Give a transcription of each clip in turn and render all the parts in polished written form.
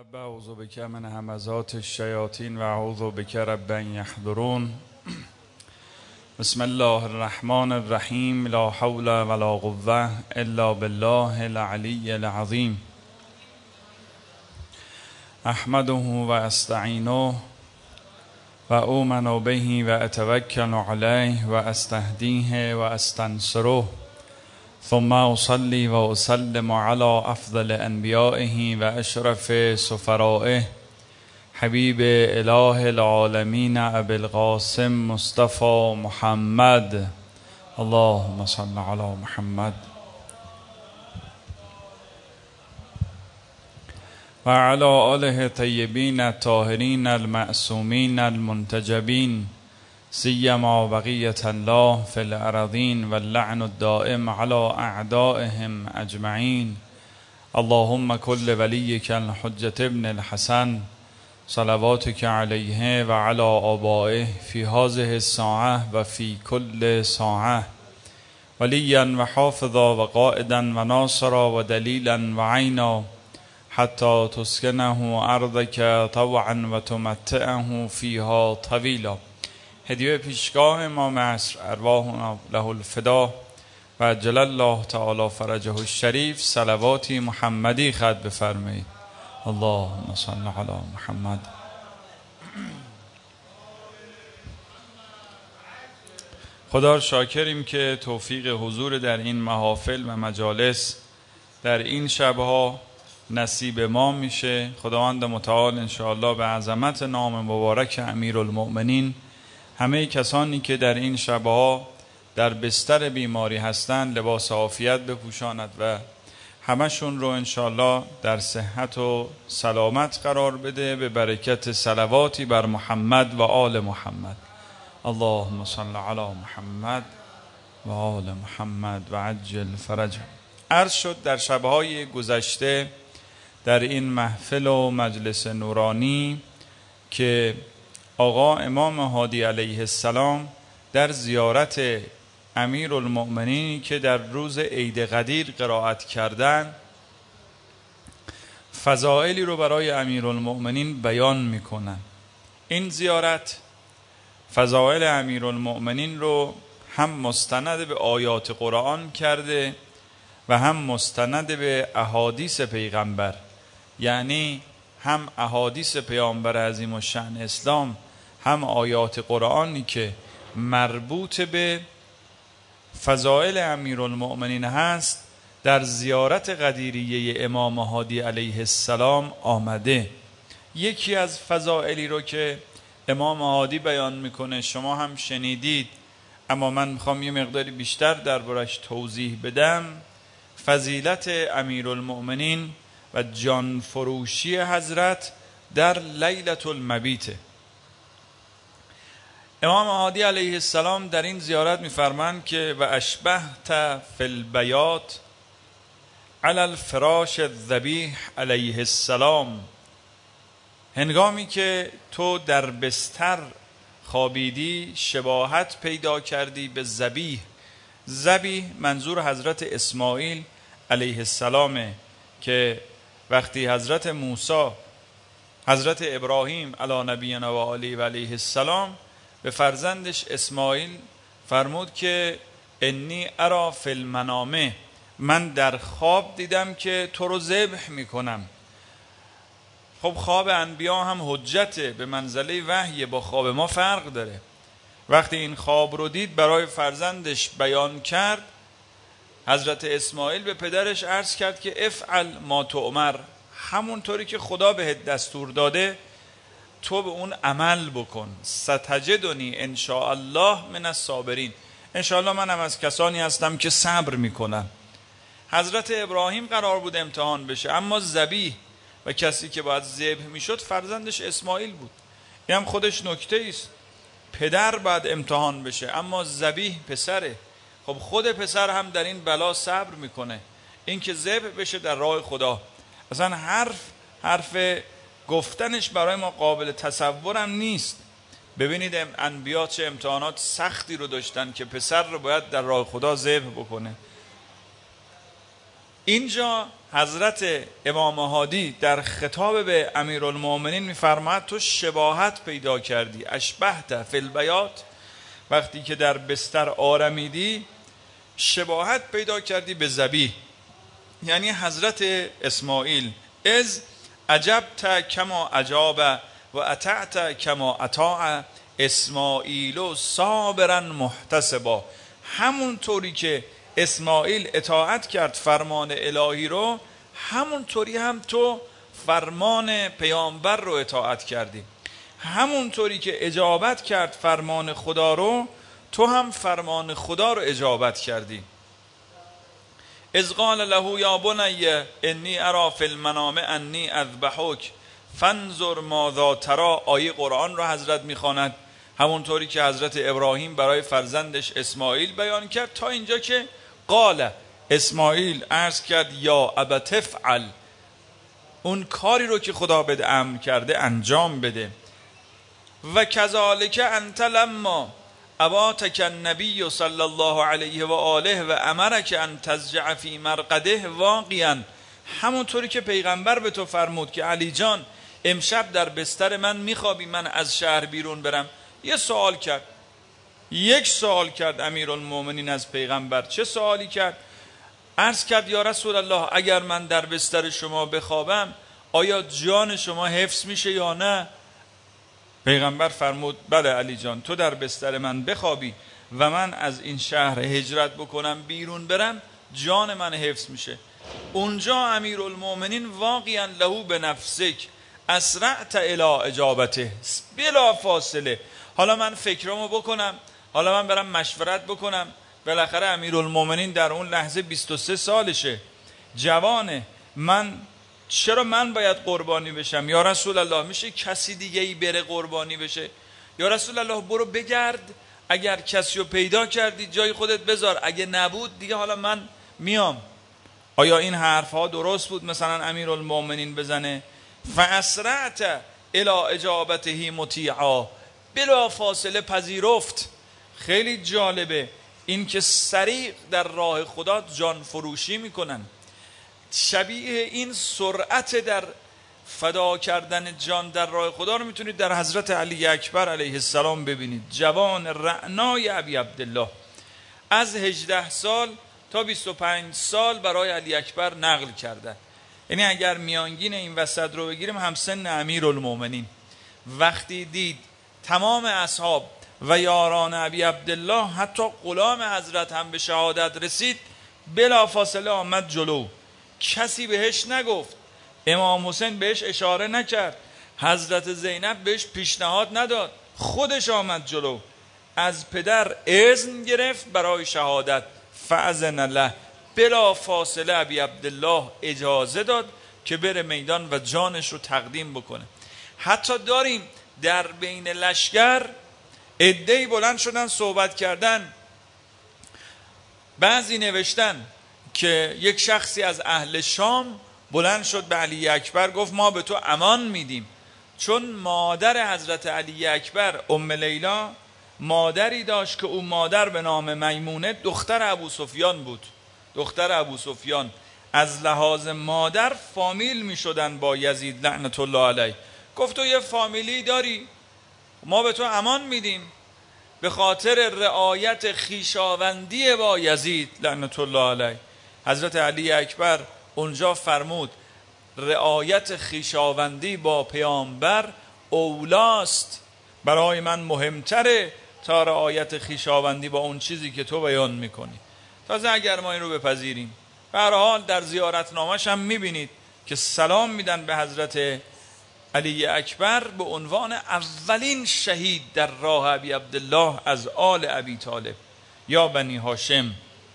رب اعوذ بک من همزات الشیاطین و اعوذ بک رب ان یحضرون. بسم الله الرحمن الرحیم. لا حول ولا قوة الا بالله العلی العظیم. احمده و استعینه و اؤمن به و اتوکل علیه و استهدیه و استنصره، ثم اصلی و اسلم علی افضل انبیائه و اشرف سفرائه حبیب اله العالمین ابی القاسم مصطفى محمد. اللهم صل علی محمد و علی آله طیبین الطاهرین المعصومین المنتجبین، سیما بقیة الله فی الارضین و اللعن الدائم علی اعدائهم اجمعین. اللهم کل ولیک الحجة ابن الحسن صلواتک علیه و علی آبائه فی هذه الساعة و فی کل ساعة، ولیا و حافظا و قائدا و ناصرا و دلیلا و عینا، حتی تسکنه ارضک طوعا و تمتعه فیها طویلا. هدیه پیشگاه امام عصر ارواحنا له الفدا و عجل الله تعالی فرجه الشریف. صلواتی محمدی خط بفرمایید. اللهم صل علی محمد. خدا شاکریم که توفیق حضور در این محافل و مجالس در این شبها نصیب ما میشه. خداوند متعال انشاءالله به عظمت نام مبارک امیرالمؤمنین همه کسانی که در این شبها در بستر بیماری هستند لباس عافیت بپوشاند و همشون رو انشاءالله در صحت و سلامت قرار بده به برکت صلواتی بر محمد و آل محمد. اللهم صل علی محمد و آل محمد و عجل فرجه. عرض شد در شبهای گذشته در این محفل و مجلس نورانی که آقا امام هادی علیه السلام در زیارت امیرالمؤمنینی که در روز عید قدیر قرائت کردن فضائلی رو برای امیرالمؤمنین بیان میکنن. این زیارت فضائل امیرالمؤمنین رو هم مستند به آیات قرآن کرده و هم مستند به احادیث پیغمبر، یعنی هم احادیث پیامبر عظیم الشأن اسلام هم آیات قرآنی که مربوط به فضائل امیرالمؤمنین هست در زیارت قدیریه امام هادی علیه السلام آمده. یکی از فضائلی رو که امام هادی بیان میکنه شما هم شنیدید، اما من میخوام یه مقداری بیشتر دربارش توضیح بدم. فضیلت امیرالمؤمنین و جان فروشی حضرت در لیلة المبیت. امام هادی علیه السلام در این زیارت میفرمایند که و اشبهت فی البیات علی الفراش الذبیح علیه السلام. هنگامی که تو در بستر خوابیدی شباهت پیدا کردی به ذبیح. ذبیح منظور حضرت اسماعیل علیه السلامه که وقتی حضرت موسی حضرت ابراهیم علی نبینا و علیه و علیه السلام به فرزندش اسماعیل فرمود که انی ارا فی المنام، من در خواب دیدم که تو رو ذبح میکنم. خب خواب انبیا هم حجته، به منزله وحی، با خواب ما فرق داره. وقتی این خواب رو دید برای فرزندش بیان کرد، حضرت اسماعیل به پدرش عرض کرد که افعل ما تؤمر، همونطوری که خدا بهت دستور داده تو به اون عمل بکن. ستجدنی ان شاء الله من الصابرین، ان شاء الله منم از کسانی هستم که صبر میکنم. حضرت ابراهیم قرار بود امتحان بشه، اما ذبیح و کسی که باید ذبح میشد فرزندش اسماعیل بود. این هم خودش نکته است، پدر باید امتحان بشه اما ذبیح پسره. خب خود پسر هم در این بلا صبر میکنه، این که ذبح بشه در راه خدا. اصلا حرف گفتنش برای ما قابل تصورم نیست. ببینید انبیا چه امتحانات سختی رو داشتن که پسر رو باید در راه خدا ذبح بکنه. اینجا حضرت امام هادی در خطاب به امیرالمومنین میفرماید تو شباهت پیدا کردی، اشبهت فی البیات، وقتی که در بستر آرمیدی شباهت پیدا کردی به ذبیح، یعنی حضرت اسماعیل. از عجبت کما عجاب و اطعت کما اطاع اسماعیل صابرا محتسبا، همون طوری که اسماعیل اطاعت کرد فرمان الهی رو، همون طوری هم تو فرمان پیامبر رو اطاعت کردی، همون طوری که اجابت کرد فرمان خدا رو، تو هم فرمان خدا رو اجابت کردی. اذ قال له یا بنی انی اری فی المنام انی اذبحک فانظر ماذا تری، آیه قرآن رو حضرت میخواند همونطوری که حضرت ابراهیم برای فرزندش اسماعیل بیان کرد، تا اینجا که قال اسماعیل عرض کرد یا ابت افعل، اون کاری رو که خدا بده امر کرده انجام بده. و کذالک انت لما اباتک النبی صلی الله علیه و آله و امرک ان تضجع فی مرقده، واقعا همونطوری که پیغمبر به تو فرمود که علی جان امشب در بستر من میخوابی من از شهر بیرون برم. یه سوال کرد، یک سوال کرد امیرالمومنین از پیغمبر. چه سوالی کرد؟ عرض کرد یا رسول الله اگر من در بستر شما بخوابم آیا جان شما حفظ میشه یا نه؟ پیغمبر فرمود بله علی جان، تو در بستر من بخوابی و من از این شهر هجرت بکنم بیرون برم جان من حفظ میشه. اونجا امیرالمومنین واقعا له به نفسک اسرعت الی اجابته، بلا فاصله. حالا من فکرامو بکنم، حالا من برم مشورت بکنم. بالاخره امیرالمومنین در اون لحظه 23 سالشه، جوانه. چرا من باید قربانی بشم؟ یا رسول الله میشه کسی دیگه ای بره قربانی بشه؟ یا رسول الله برو بگرد، اگر کسی رو پیدا کردی جای خودت بذار، اگه نبود دیگه حالا من میام. آیا این حرف ها درست بود مثلا امیرالمومنین بزنه؟ فاسرعت الی اجابته مطیعا، بلا فاصله پذیرفت. خیلی جالبه این که سریع در راه خدا جان فروشی میکنن. شبیه این سرعت در فدا کردن جان در راه خدا رو میتونید در حضرت علی اکبر علیه السلام ببینید. جوان رعنای ابی عبدالله از 18 سال تا 25 سال برای علی اکبر نقل کردن. یعنی اگر میانگین این وسط رو بگیریم همسن امیرالمومنین. وقتی دید تمام اصحاب و یاران ابی عبدالله حتی غلام حضرت هم به شهادت رسید، بلا فاصله آمد جلو. کسی بهش نگفت، امام حسین بهش اشاره نکرد، حضرت زینب بهش پیشنهاد نداد، خودش آمد جلو، از پدر اذن گرفت برای شهادت. فاذن له، بلا فاصله ابی عبدالله اجازه داد که بره میدان و جانش رو تقدیم بکنه. حتی داریم در بین لشکر عده‌ای بلند شدن صحبت کردن. بعضی نوشتن که یک شخصی از اهل شام بلند شد به علی اکبر گفت ما به تو امان میدیم، چون مادر حضرت علی اکبر ام لیلا مادری داشت که اون مادر به نام میمونه دختر ابو سفیان بود. دختر ابو سفیان از لحاظ مادر فامیل میشدن با یزید لعنت الله علیه. گفت تو یه فامیلی داری، ما به تو امان میدیم به خاطر رعایت خویشاوندی با یزید لعنت الله علیه. حضرت علی اکبر اونجا فرمود رعایت خویشاوندی با پیامبر اولاست، برای من مهمتره تا رعایت خویشاوندی با اون چیزی که تو بیان میکنی. تازه اگر ما این رو بپذیریم، به هر حال در زیارتنامه‌ش هم میبینید که سلام میدن به حضرت علی اکبر به عنوان اولین شهید در راه ابی عبدالله از آل ابی طالب یا بنی هاشم.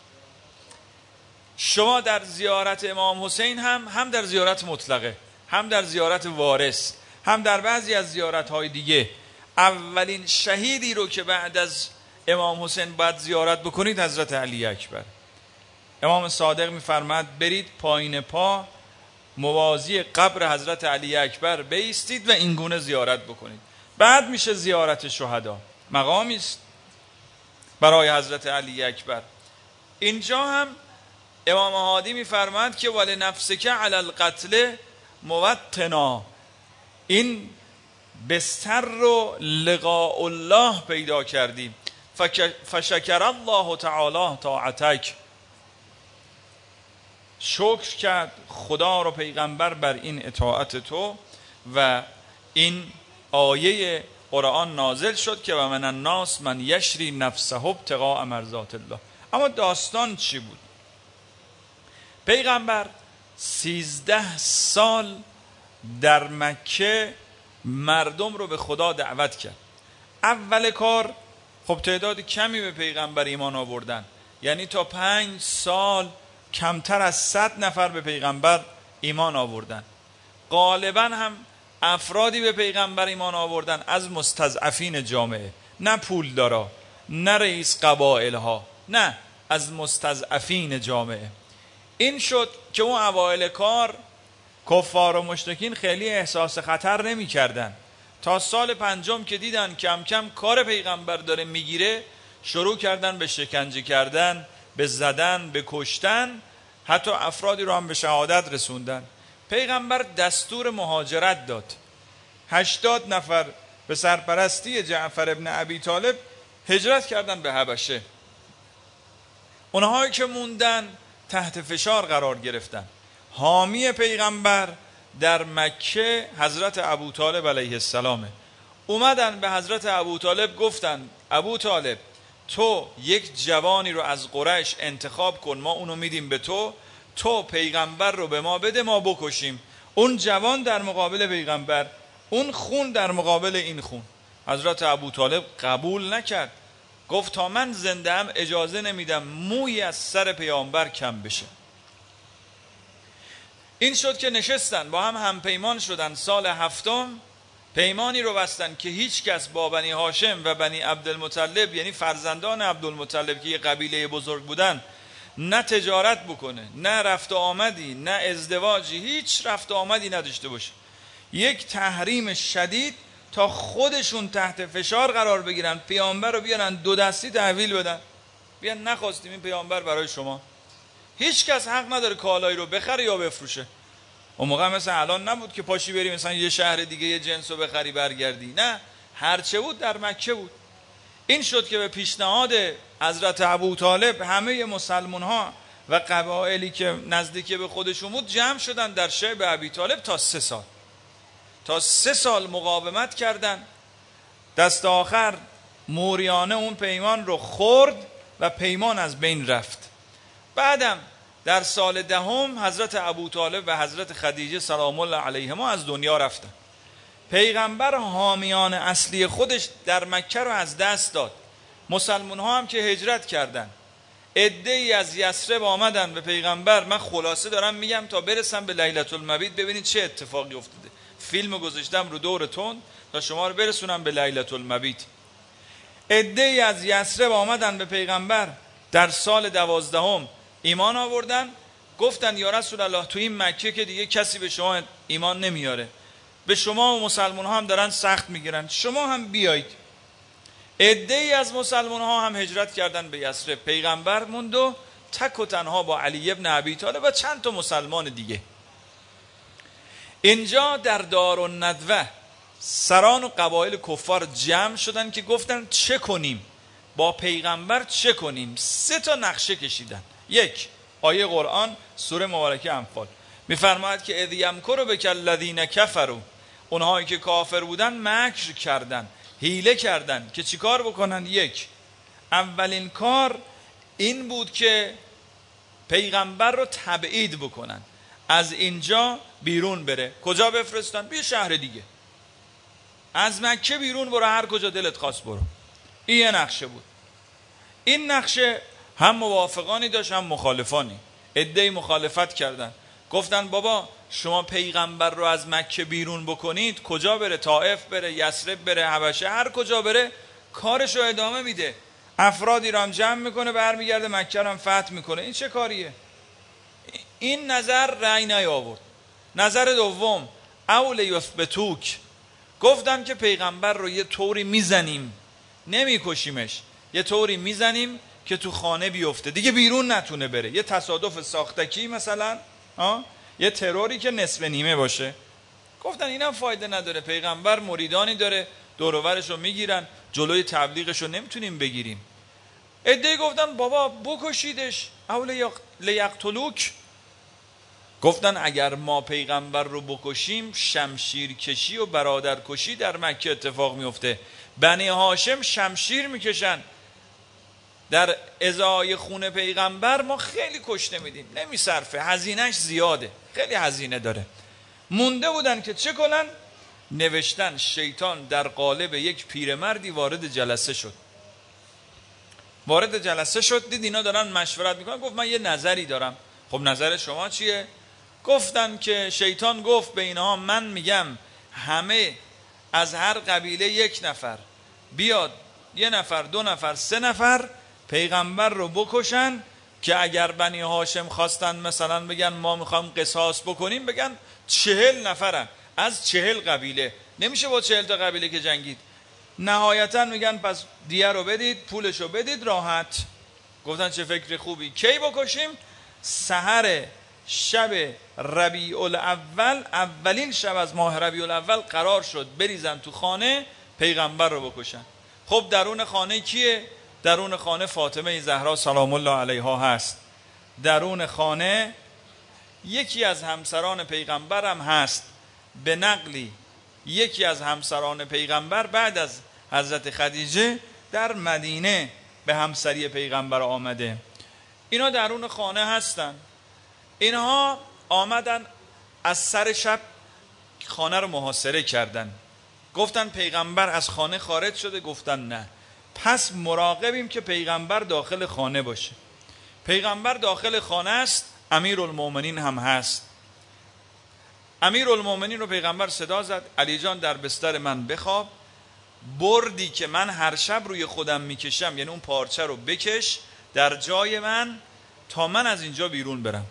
شما در زیارت امام حسین هم در زیارت مطلقه، هم در زیارت وارث، هم در بعضی از زیارت‌های دیگه اولین شهیدی رو که بعد از امام حسین باید زیارت بکنید حضرت علی اکبر. امام صادق می‌فرماد برید پایین پا موازی قبر حضرت علی اکبر بایستید و این گونه زیارت بکنید. بعد میشه زیارت شهدا، مقامی است برای حضرت علی اکبر. اینجا هم امام هادی میفرماید که ولی نفسک علی القتل موطنا، این بستر رو لقاء الله پیدا کردیم. فشکر الله تعالی طاعتک، شکر کرد خدا رو پیغمبر بر این اطاعت تو و این آیه قرآن نازل شد که و من الناس من یشری نفسه ابتغاء مرضات الله. اما داستان چی بود؟ پیغمبر 13 سال در مکه مردم رو به خدا دعوت کرد. اول کار خب تعداد کمی به پیغمبر ایمان آوردن، یعنی تا 5 سال کمتر از 100 نفر به پیغمبر ایمان آوردن. غالبا هم افرادی به پیغمبر ایمان آوردن از مستضعفین جامعه، نه پولدارا، نه رئیس قبایل ها، نه، از مستضعفین جامعه. این شد که اون اوایل کار کفار و مشرکین خیلی احساس خطر نمی کردن. تا سال 5 که دیدن کم کم کار پیغمبر داره میگیره، شروع کردن به شکنجه کردن، به زدن، به کشتن، حتی افرادی رو هم به شهادت رسوندن. پیغمبر دستور مهاجرت داد. 80 نفر به سرپرستی جعفر ابن ابی طالب هجرت کردن به حبشه. اونهایی که موندن تحت فشار قرار گرفتن. حامی پیغمبر در مکه حضرت ابو طالب علیه السلامه. اومدن به حضرت ابو طالب گفتن ابو طالب تو یک جوانی رو از قریش انتخاب کن، ما اونو میدیم به تو پیغمبر رو به ما بده ما بکشیم. اون جوان در مقابل پیغمبر، اون خون در مقابل این خون. حضرت ابو طالب قبول نکرد، گفت تا من زنده ام اجازه نمیدم موی از سر پیامبر کم بشه. این شد که نشستن با هم پیمان شدن. سال 7 پیمانی رو بستن که هیچ کس با بنی هاشم و بنی عبدالمطلب، یعنی فرزندان عبدالمطلب که یه قبیله بزرگ بودن، نه تجارت بکنه، نه رفت و آمدی، نه ازدواجی، هیچ رفت و آمدی نداشته باشه. یک تحریم شدید تا خودشون تحت فشار قرار بگیرن، پیامبر رو بیارن 2 دستی تحویل بدن، بیان نخواستیم این پیامبر برای شما. هیچ کس حق نداره کالایی رو بخره یا بفروشه. اون موقع مثلا الان نبود که پاشی بری مثلا یه شهر دیگه یه جنس رو بخری برگردی، نه، هرچه بود در مکه بود. این شد که به پیشنهاد حضرت ابو طالب همه مسلمان ها و قبایلی که نزدیکی به خودشون بود جمع شدن در شیب ابی طالب تا 3 سال مقاومت کردن. دست آخر موریانه اون پیمان رو خورد و پیمان از بین رفت. بعدم در سال 10 حضرت ابو طالب و حضرت خدیجه سلام الله علیهما از دنیا رفتن. پیغمبر حامیان اصلی خودش در مکه رو از دست داد. مسلمان ها هم که هجرت کردن، عده‌ای از یثرب آمدن به پیغمبر. من خلاصه دارم میگم تا برسم به لیلة المبیت ببینید چه اتفاقی افتاده. فیلمو گذاشتم رو دورتون تا شما رو برسونم به لیلة المبیت. عده‌ای از یثرب آمدن به پیغمبر در سال 12 ایمان آوردن. گفتن یا رسول الله تو این مکه که دیگه کسی به شما ایمان نمیاره، به شما و مسلمان ها هم دارن سخت میگیرن، شما هم بیایید. عده‌ای از مسلمان ها هم هجرت کردن به یثرب. پیغمبر موند و تک و تنها با علی ابن ابی طالب و چند تا مسلمان دیگه. اینجا در دارالندوه سران و قبایل کفار جمع شدن که گفتن چه کنیم، با پیغمبر چه کنیم. 3 تا نقشه کشیدن. 1 آیه قرآن سوره مبارکه انفال میفرماید که اذ یمکر بک الذین کفروا، اونهایی که کافر بودن مکر کردن، حیله کردن که چیکار بکنن. 1 اولین کار این بود که پیغمبر رو تبعید بکنن، از اینجا بیرون بره. کجا بفرستن؟ به شهر دیگه. از مکه بیرون برو، هر کجا دلت خواست برو. این یه نقشه بود. این نقشه هم موافقانی داشت هم مخالفانی. عده‌ای مخالفت کردن، گفتن بابا شما پیغمبر رو از مکه بیرون بکنید، کجا بره؟ طائف بره، یثرب بره، حبشه، هر کجا بره کارش رو ادامه میده، افرادی رو هم جمع میکنه، برمیگرده مکه رو هم فتح میکنه. این چه کاریه؟ این نظر رأی نیاورد. نظر دوم اول یثبتوک، گفتن که پیغمبر رو یه طوری میزنیم، نمیکشیمش، یه طوری میزنیم که تو خانه بیفته، دیگه بیرون نتونه بره. یه تصادف ساختکی مثلا، یه تروری که نصف نیمه باشه. گفتن اینم فایده نداره، پیغمبر مریدانی داره دور و برشو میگیرن، جلوی تبلیغشو نمیتونیم بگیریم. عده‌ای گفتن بابا بکشیدش، او لیقتلوک. گفتن اگر ما پیغمبر رو بکشیم شمشیر کشی و برادر کشی در مکه اتفاق میفته. بنی هاشم شمشیر میکشن در ازای خون پیغمبر، ما خیلی کشته میدیم، نمیصرفه، هزینهش زیاده، خیلی هزینه داره. مونده بودن که چه کنن؟ نوشتن شیطان در قالب یک پیرمردی وارد جلسه شد. دید اینا دارن مشورت میکنن، گفت من یه نظری دارم. خب نظر شما چیه؟ گفتن که شیطان گفت به اینها من میگم همه از هر قبیله یک نفر بیاد، یه نفر، دو نفر، سه نفر پیغمبر رو بکشن که اگر بنی هاشم خواستن مثلا بگن ما میخوام قصاص بکنیم، بگن 40 نفرن از 40 قبیله، نمیشه با 40 تا قبیله که جنگید. نهایتا میگن پس دیه رو بدید، پولش رو بدید، راحت. گفتن چه فکر خوبی. کی بکشیم؟ سحر شب ربیع الاول، اولین شب از ماه ربیع الاول قرار شد بریزن تو خانه پیغمبر رو بکشن. خب درون خانه کیه؟ درون خانه فاطمه زهرا سلام الله علیها هست. درون خانه یکی از همسران پیغمبر هم هست. به نقلی یکی از همسران پیغمبر بعد از حضرت خدیجه در مدینه به همسری پیغمبر آمده. اینا درون خانه هستن. اینها آمدن از سر شب خانه رو محاصره کردن. گفتن پیغمبر از خانه خارج شده؟ گفتن نه. پس مراقبیم که پیغمبر داخل خانه باشه. پیغمبر داخل خانه است، امیرالمومنین هم هست. امیرالمومنین رو پیغمبر صدا زد، علی جان در بستر من بخواب، بردی که من هر شب روی خودم میکشم، یعنی اون پارچه رو بکش در جای من تا من از اینجا بیرون برم.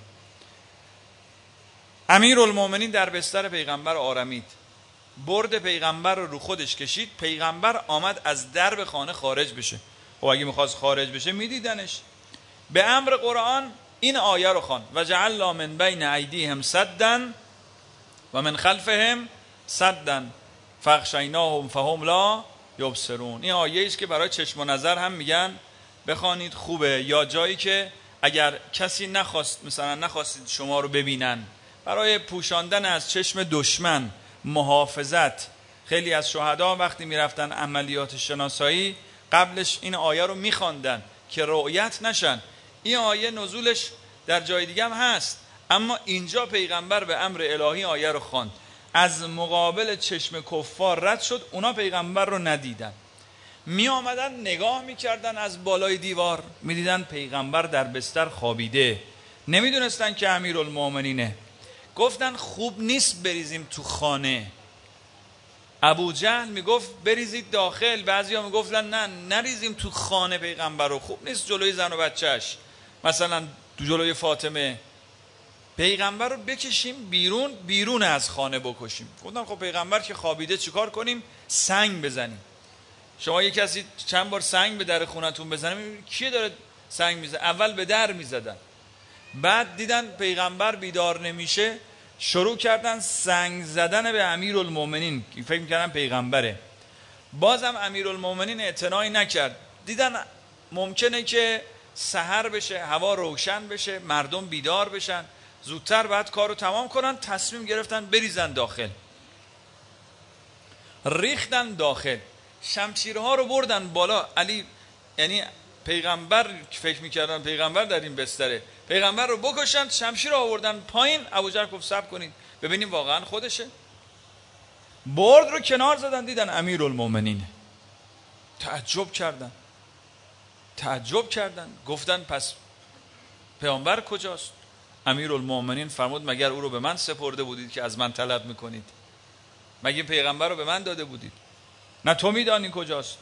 امیرالمومنین در بستر پیغمبر آرمید، برد پیغمبر رو خودش کشید. پیغمبر آمد از درب خانه خارج بشه. خب اگه میخواست خارج بشه میدیدنش. به امر قرآن این آیه رو خوان: و جعلنا من بین ایدیهم سدا و من خلفهم سدا فاغشیناهم فهم لا یبصرون. این آیه است که برای چشم و نظر هم میگن بخوانید، خوبه. یا جایی که اگر کسی نخواستید شما رو ببینن، برای پوشاندن از چشم دشمن، محافظت. خیلی از شهدا وقتی میرفتن عملیات شناسایی قبلش این آیه رو میخواندن که رؤیت نشن. این آیه نزولش در جای دیگه هم هست، اما اینجا پیغمبر به امر الهی آیه رو خواند. از مقابل چشم کفار رد شد، اونا پیغمبر رو ندیدن. می آمدن نگاه میکردن از بالای دیوار، میدیدن پیغمبر در بستر خوابیده. نمیدونستن که امیرالمومنینه. گفتن خوب نیست بریزیم تو خانه. ابو جهل میگفت بریزید داخل، بعضیا میگفتن نه نریزیم تو خانه پیغمبر رو، خوب نیست جلوی زن و بچهش، مثلا جلوی فاطمه. پیغمبر رو بکشیم بیرون از خانه بکشیم. گفتن خب پیغمبر که خوابیده چیکار کنیم؟ سنگ بزنیم. شما یک کسی چند بار سنگ به در خونتون بزنه، کی داره سنگ میزنه؟ اول به در میزدن، بعد دیدن پیغمبر بیدار نمیشه، شروع کردن سنگ زدن به امیرالمومنین که فکر میکردن پیغمبره. بازم امیرالمومنین اعتنایی نکرد. دیدن ممکنه که سحر بشه، هوا روشن بشه، مردم بیدار بشن، زودتر بعد کارو تمام کنن. تصمیم گرفتن بریزن داخل. ریختن داخل، شمشیرها رو بردن بالا. علی، یعنی پیغمبر، فکر میکردن پیغمبر در این بستره، پیغمبر رو بکشن، شمشیر رو آوردن پایین. ابوجهل گفت صبر کنید ببینیم واقعا خودشه. برد رو کنار زدن، دیدن امیرالمومنین. تعجب کردن. گفتن پس پیغمبر کجاست؟ امیرالمومنین فرمود مگر او رو به من سپرده بودید که از من طلب میکنید؟ مگه پیغمبر رو به من داده بودید؟ نه تو میدانی کجاست.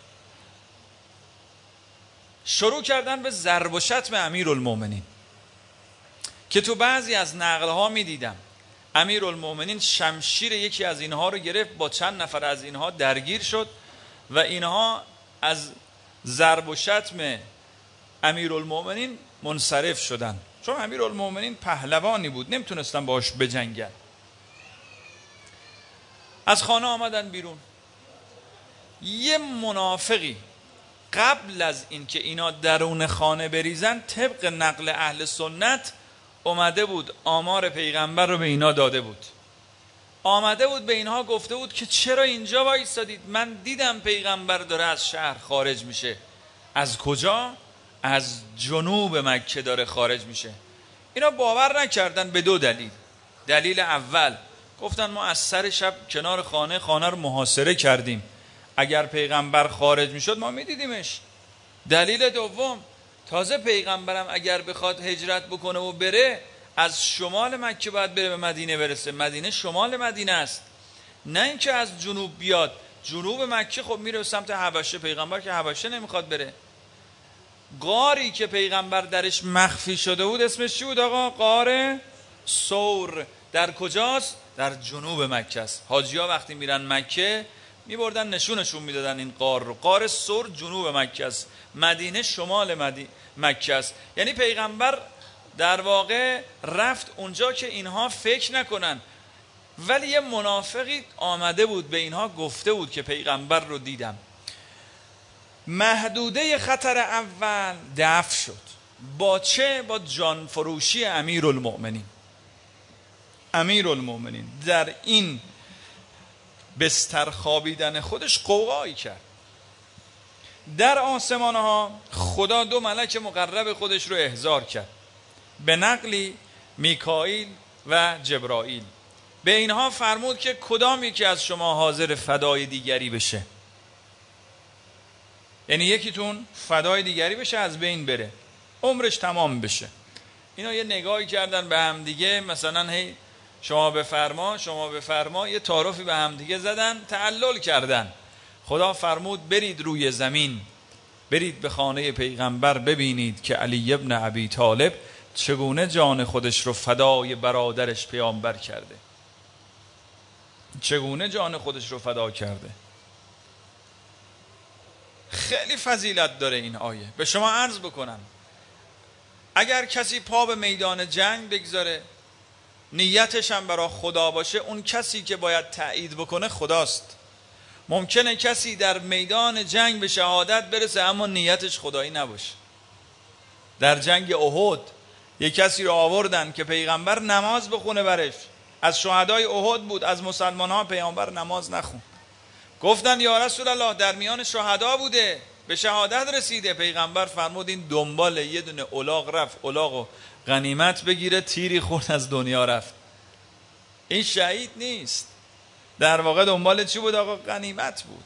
شروع کردن به ضرب و شتم امیرالمومنین که تو بعضی از نقلها میدیدم امیرالمومنین شمشیر یکی از اینها رو گرفت، با چند نفر از اینها درگیر شد و اینها از ضرب و شتم امیرالمؤمنین منصرف شدن، چون امیرالمؤمنین پهلوانی بود، نمیتونستن باش بجنگن. از خانه آمدن بیرون. یه منافقی قبل از اینکه اینا درون خانه بریزن، طبق نقل اهل سنت اومده بود آمار پیغمبر رو به اینا داده بود. آمده بود به اینها گفته بود که چرا اینجا وایسادید؟ من دیدم پیغمبر داره از شهر خارج میشه. از کجا؟ از جنوب مکه داره خارج میشه. اینا باور نکردن به دو دلیل. دلیل اول، گفتن ما از سر شب کنار خانه رو محاصره کردیم، اگر پیغمبر خارج میشد ما میدیدیمش. دلیل دوم، تازه پیغمبرم اگر بخواد هجرت بکنه و بره، از شمال مکه باید بره به مدینه برسه. مدینه شمال مدینه است، نه اینکه از جنوب بیاد. جنوب مکه خب میره سمت حبشه، پیغمبر که حبشه نمیخواد بره. غاری که پیغمبر درش مخفی شده بود اسمش چی بود آقا؟ غار ثور. در کجاست؟ در جنوب مکه است. حاجی‌ها وقتی میرن مکه میبردن نشونشون میدادن این غار رو. غار ثور جنوب مکه است، مدینه شمال مکه است. یعنی پیغمبر در واقع رفت اونجا که اینها فکر نکنن. ولی یه منافقی آمده بود به اینها گفته بود که پیغمبر رو دیدم. محدوده خطر اول دفع شد. با چه؟ با جان فروشی امیرالمؤمنین. امیرالمؤمنین در این بستر خوابیدن خودش قوقایی کرد. در آسمان ها خدا دو ملک مقرب خودش رو احضار کرد، به نقلی میکائیل و جبرائیل. به اینها فرمود که کدام یکی از شما حاضر فدای دیگری بشه؟ یعنی یکیتون فدای دیگری بشه، از بین بره، عمرش تمام بشه. اینا یه نگاهی کردن به هم دیگه، مثلا هی شما بفرما شما بفرما، یه تعارفی به هم دیگه زدن، تعلل کردن. خدا فرمود برید روی زمین، برید به خانه پیغمبر ببینید که علی ابن ابی طالب چگونه جان خودش رو فدای برادرش پیامبر کرده، چگونه جان خودش رو فدا کرده. خیلی فضیلت داره این آیه. به شما عرض بکنم، اگر کسی پا به میدان جنگ بگذاره، نیتش هم برای خدا باشه، اون کسی که باید تأیید بکنه خداست. ممکنه کسی در میدان جنگ به شهادت برسه اما نیتش خدایی نباشه. در جنگ احد یک کسی رو آوردن که پیغمبر نماز بخونه برش، از شهدای احد بود، از مسلمان ها. پیغمبر نماز نخون. گفتن یا رسول الله در میان شهدا بوده، به شهادت رسیده. پیغمبر فرمود این دنبال یه دونه الاغ رفت، الاغو غنیمت بگیره، تیری خورد از دنیا رفت. این شهید نیست، در واقع دنبال چی بود آقا؟ غنیمت بود.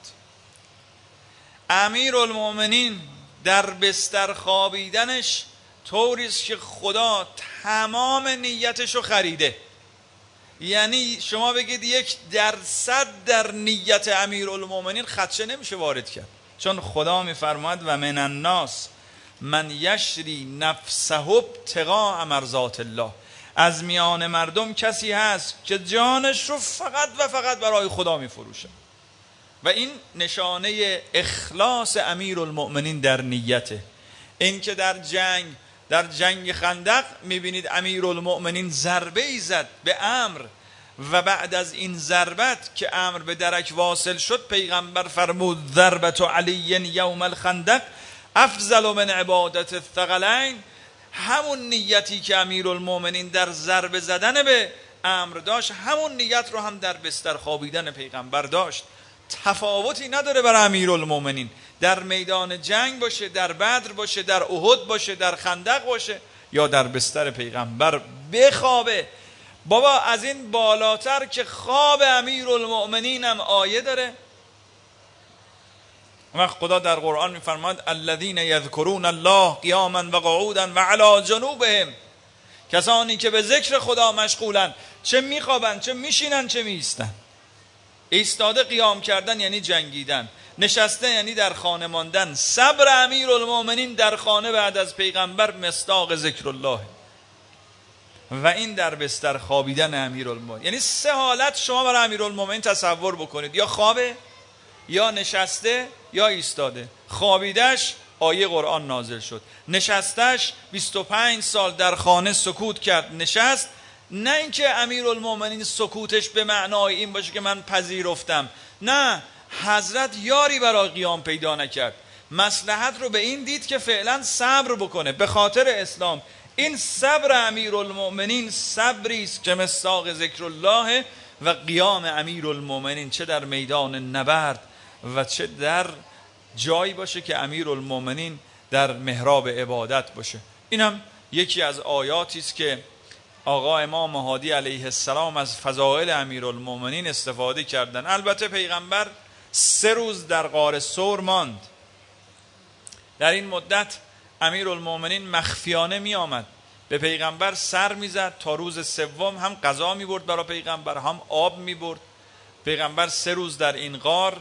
امیرالمؤمنین در بستر خوابیدنش طوریست که خدا تمام نیتش رو خریده. یعنی شما بگید 1% در نیت امیرالمؤمنین خدشه نمیشه وارد کرد، چون خدا میفرماید و من الناس من یشری نفسه ابتغاء مرضات الله. از میان مردم کسی هست که جانش رو فقط و فقط برای خدا میفروشه. و این نشانه اخلاص امیرالمؤمنین در نیته. این که در جنگ خندق میبینید امیرالمؤمنین ضربه ای زد به عمرو و بعد از این ضربت که عمرو به درک واصل شد، پیغمبر فرمود ضربت علی یوم الخندق افضل من عبادت الثقلین. همون نیتی که امیرالمؤمنین در ضربه زدن به عمرو داشت، همون نیت رو هم در بستر خوابیدن پیغمبر داشت. تفاوتی نداره برای امیرالمؤمنین، در میدان جنگ باشه، در بدر باشه، در احد باشه، در خندق باشه، یا در بستر پیغمبر بخوابه. بابا از این بالاتر که خواب امیرالمؤمنین هم آیه داره. وقت خدا در قرآن میفرماد الذین یذکرون الله قیاما و قعودا و علی جنوبهم، کسانی که به ذکر خدا مشغولن، چه میخوابن، چه میشینن، چه میایستن. ایستاده قیام کردن یعنی جنگیدن، نشسته یعنی در خانه ماندن. صبر امیرالمؤمنین در خانه بعد از پیغمبر مصداق ذکر الله. و این در بستر خوابیدن امیرالمؤمنین. یعنی 3 حالت شما برای امیرالمؤمنین تصور بکنید، یا خوابه، یا نشسته، یا ایستاده. خوابیدش آیه قرآن نازل شد. نشستش 25 سال در خانه سکوت کرد، نشست. نه اینکه امیرالمومنین سکوتش به معنای این باشه که من پذیرفتم، نه، حضرت یاری برای قیام پیدا نکرد، مصلحت رو به این دید که فعلا صبر بکنه به خاطر اسلام. این صبر امیرالمومنین صبری است که مصداق ذکر الله و قیام امیرالمومنین چه در میدان نبرد و چه در جایی باشه که امیرالمومنین در محراب عبادت باشه. اینم یکی از آیاتی است که آقا امام هادی علیه السلام از فضائل امیرالمومنین استفاده کردن. البته پیغمبر 3 روز در غار ثور ماند. در این مدت امیرالمومنین مخفیانه می آمد، به پیغمبر سر می زد، تا روز سوم هم غذا می برد برای پیغمبر، هم آب می برد. پیغمبر 3 روز در این غار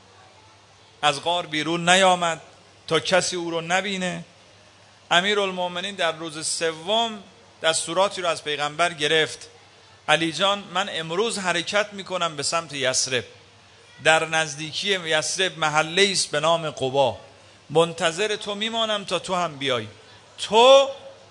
از غار بیرون نیامد تا کسی او رو نبینه. امیرالمومنین در روز سوم دستوراتی رو از پیغمبر گرفت: علی جان، من امروز حرکت میکنم به سمت یثرب. در نزدیکی یثرب محله است به نام قبا، منتظر تو میمانم تا تو هم بیای. تو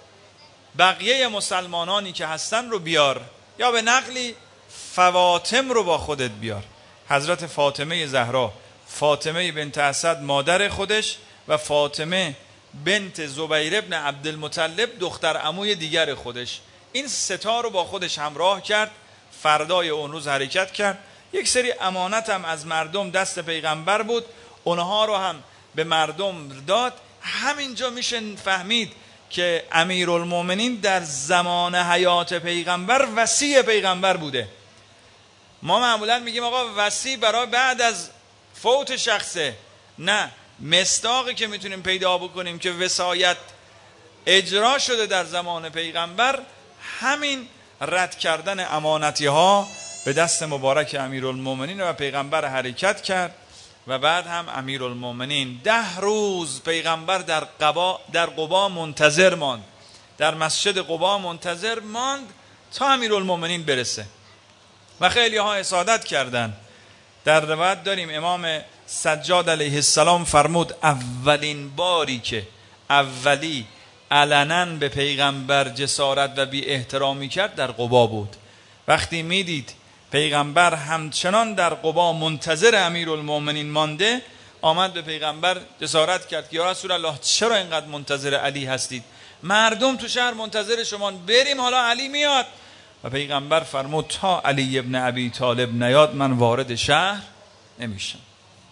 بقیه مسلمانانی که هستن رو بیار، یا به نقلی فواطم رو با خودت بیار. حضرت فاطمه زهرا، فاطمه بنت اسد مادر خودش و فاطمه بنت زبیر ابن عبدالمطلب دختر عموی دیگر خودش، این 3 تا رو با خودش همراه کرد. فردای اون روز حرکت کرد. یک سری امانت هم از مردم دست پیغمبر بود، اونها رو هم به مردم داد. همینجا میشه فهمید که امیرالمومنین در زمان حیات پیغمبر وصی پیغمبر بوده. ما معمولا میگیم آقا وصی برای بعد از فوت شخصه، نه، مصداقی که میتونیم پیدا بکنیم که وصایت اجرا شده در زمان پیغمبر همین رد کردن امانتی ها به دست مبارک امیرالمومنین و پیغمبر حرکت کرد. و بعد هم امیرالمومنین 10 روز پیغمبر در قبا منتظر ماند، در مسجد قبا منتظر ماند تا امیرالمومنین برسه. و خیلی ها حسادت کردن. در روایت داریم امام سجاد علیه السلام فرمود اولین باری که اولی علنا به پیغمبر جسارت و بی احترامی کرد در قبا بود. وقتی میدید پیغمبر همچنان در قبا منتظر امیرالمومنین مانده، آمد به پیغمبر جسارت کرد که یا رسول الله چرا اینقدر منتظر علی هستید؟ مردم تو شهر منتظر شما، بریم حالا علی میاد. و پیغمبر فرمود تا علی ابن ابی طالب نیاد من وارد شهر نمیشم.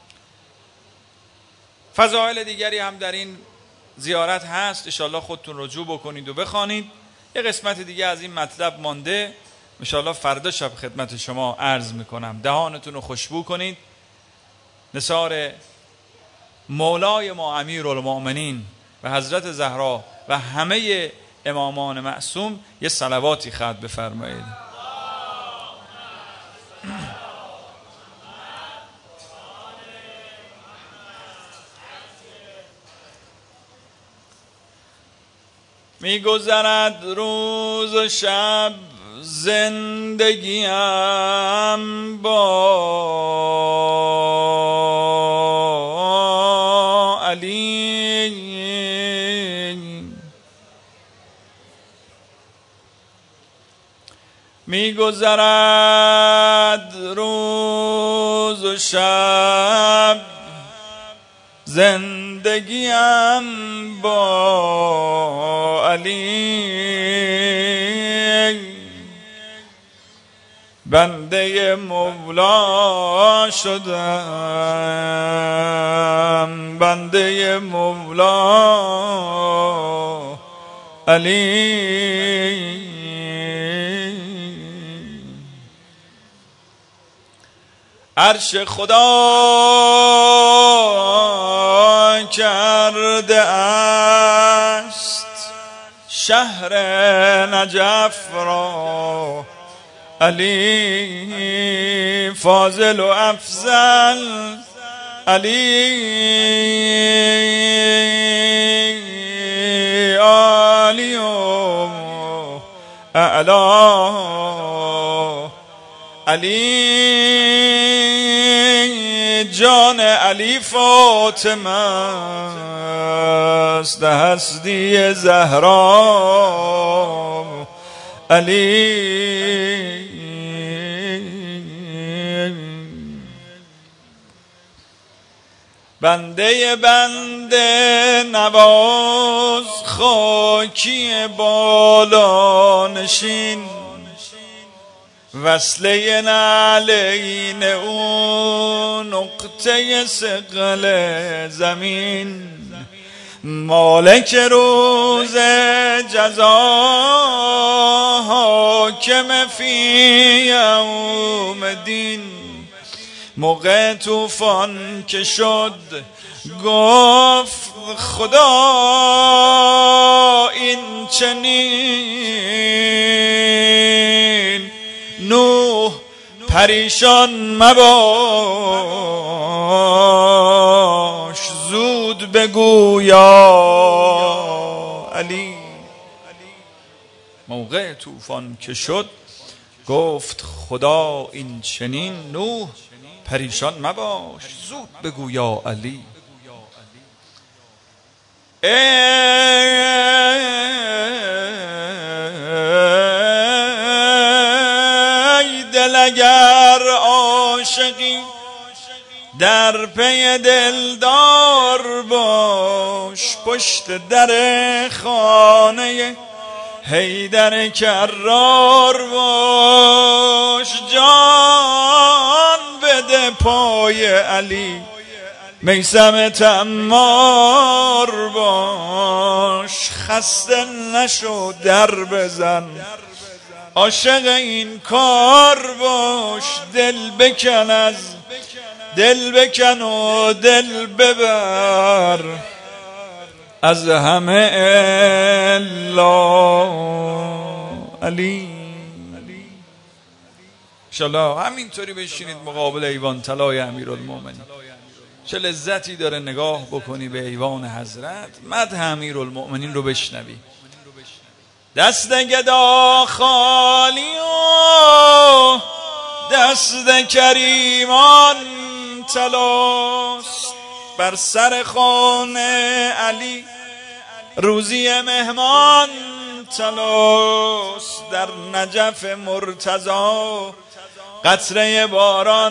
فضائل دیگری هم در این زیارت هست، انشاءالله خودتون رجوع بکنید و بخوانید. یه قسمت دیگه از این مطلب مانده، انشاءالله فردا شب خدمت شما عرض میکنم. دهانتون رو خوشبو کنید، نثار مولای ما امیرالمومنین و حضرت زهرا و همه امامان معصوم یه صلواتی ختم بفرمایید. میگذرد روز و شب زندگیم با علی، میگذرد روز و شب زندگیم با علی، بنده مولا شدم، بنده مولا علی. عرش خدا کرده است شهر نجف را علی، فاضل و افضل علی، عالی و اعلا علی، جان علی فاطمه است، هستی زهرا علی. بنده بنده نواز خاکی بالا نشین، وصله نعلین او نقطه ثقل زمین، مالک روز جزا حاکم فی یوم دین. موقع طوفان که شد گفت خدا این چنین، نوح پریشان مباش زود بگو یا علی. موقع طوفان که شد گفت خدا این چنین، نوح پریشان مباش زود بگو یا علی. ای دل اگر عاشقی در پی دلدار باش، پشت در خانه حیدر کرار باش، جان بده پای علی میثم تمار باش، خسته نشو در بزن عاشق این کار باش، دل بکن و دل ببر از همه الا علی. انشالله همینطوری بشینید مقابل ایوان طلای امیرالمومنین، چه لذتی داره نگاه بکنی به ایوان حضرت، مدح امیرالمومنین رو بشنوی. دست گدا خالی و دست کریمان طلاست، بر سر خانه علی روزی مهمان طلاست، در نجف مرتضی قطره باران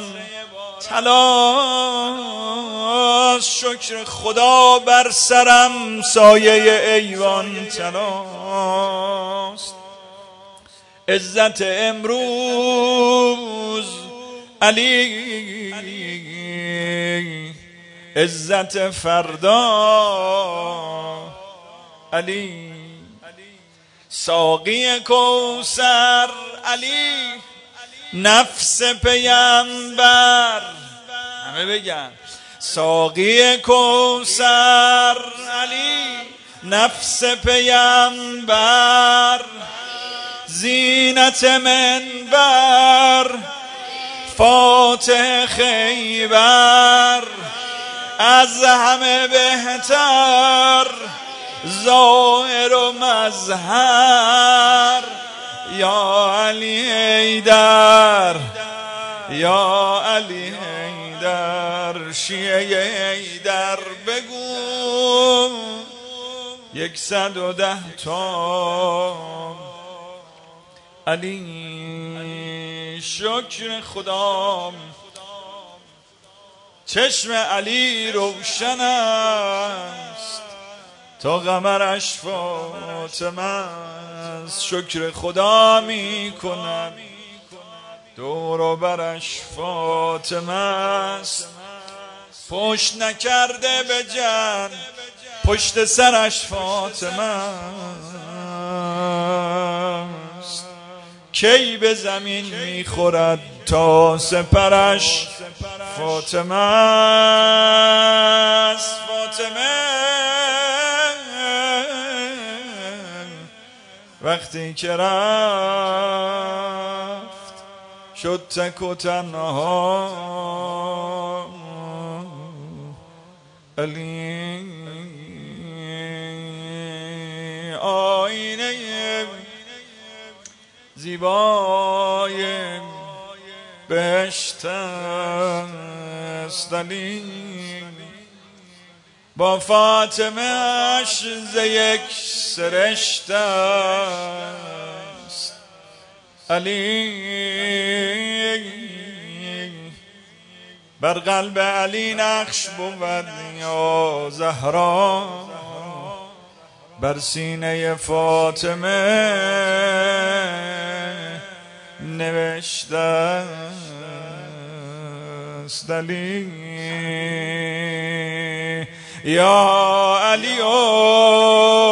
طلاست، شکر خدا بر سرم سایه ایوان طلاست. عزت امروز علی، عزت فردا علی. ساقی کوثر علی، نفس پیامبر، همه بگن ساقی کوثر علی، نفس پیامبر، زینت منبر، فاتح خیبر، از همه بهتر ظاهر و مظهر، یا علی حیدر، یا علی حیدر، شیعه حیدر بگو 110 تا علی. شکر خدا چشم علی روشن است تا قمرش فاطمه است، شکر خدا می کنم دور و برش فاطمه است، پشت نکرده به جن پشت سرش فاطمه است، کی به زمین میخورد تا سپرش فاطمه است. فاطمه وقتی که رفت شد تک و تنها علی، آینه زیبای بهشت است علی با فاطمه اش ز یک سرشت است علی بر قلب علی نقش بود یا زهرا بر سینه فاطمه نوشته است علی یا علی